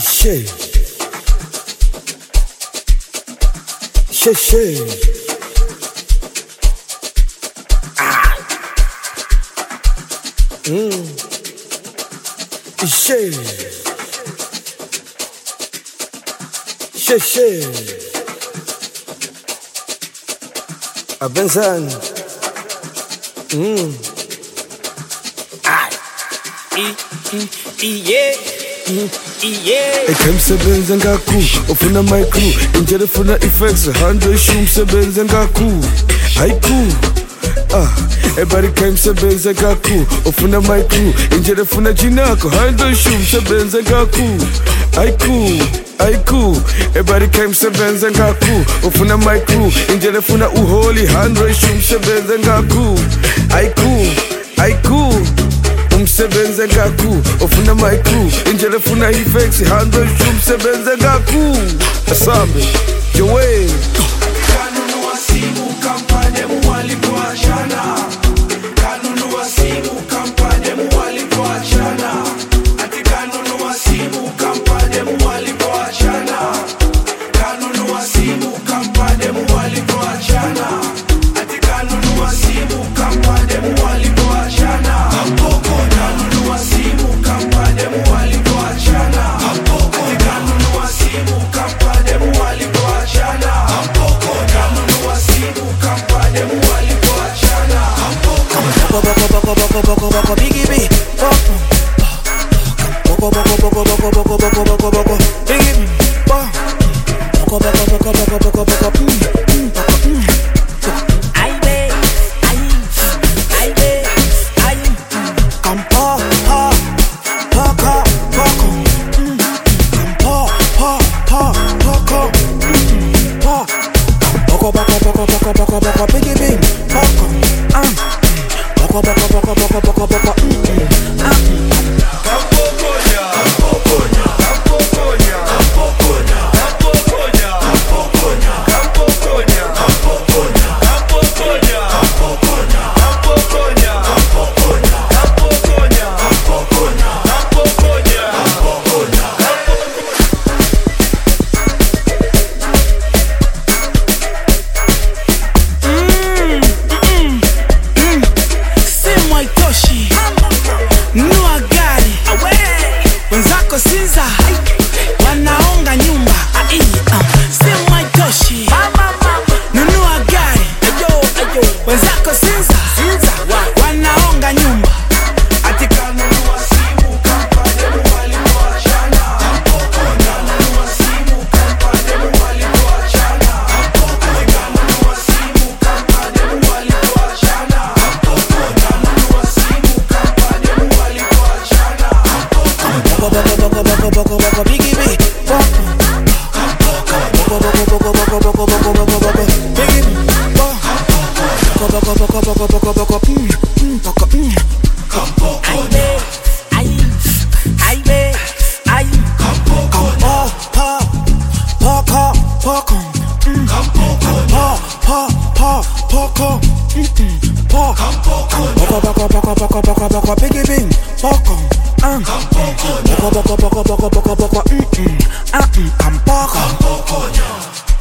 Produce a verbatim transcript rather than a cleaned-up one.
Ishe She she Ah Mm Ishe She she Abenzan Mm Ah I I I yeah Yeah. Ekemsebenza ngaku ofuna my crew injele funa effects hundred shum sebenza ngaku haiku ah everybody kemsebenza ngaku ofuna my crew injele funa jinako hundred shum sebenza ngaku haiku haiku everybody kemsebenza ngaku ofuna my crew injele funa uholi hundred shum sebenza ngaku haiku haiku umsebenze ngaku ofuna my crew injele funa effects hundred umsebenze ngaku asambe jowe kanunu wasimu kampanye mwali kwa jana kanunu wasimu kampanye mwali kwa jana ati kanunu wasimu kampanye mwali kwa jana kanunu wasimu kampanye mwali kwa jana ati kanunu wasimu kampanye mwali kwa jana Biggie B Boko boko boko boko boko boko boko boko Biggie B Boko boko boko boko boko boko boko Ay be ay ay be ay Kampo ha poko poko Kampo ha ha poko po Boko boko boko boko boko boko Biggie B Boko ah Boko boko boko boko boko boko ah Kampokonya Kampokonya Kampokonya Kampokonya Kampokonya Kampokonya Kampokonya Kampokonya Kampokonya Kampokonya Kampokonya Kampokonya Kampokonya Kampokonya Kampokonya Toshi Nua gari wenzako Sinza wanaonga nyumba Sema Toshi Nunua gari wenzako Sinza wanaonga nyumba ati kanunu wasimu kampanye mwali kwa jana kanunu wasimu kampanye mwali kwa jana ati kanunu wasimu kampanye mwali kwa jana kanunu wasimu kampanye mwali kwa jana Boko boko boko boko boko boko Biggie B Boko boko boko boko boko boko boko boko Biggie B Boko boko boko boko boko boko Boko Ay be ay ay be ay Kampo po poko poko Kampo po po poko po Boko boko boko boko boko boko Biggie B Boko Boko boko boko boko boko boko mm mm ah mm Kampo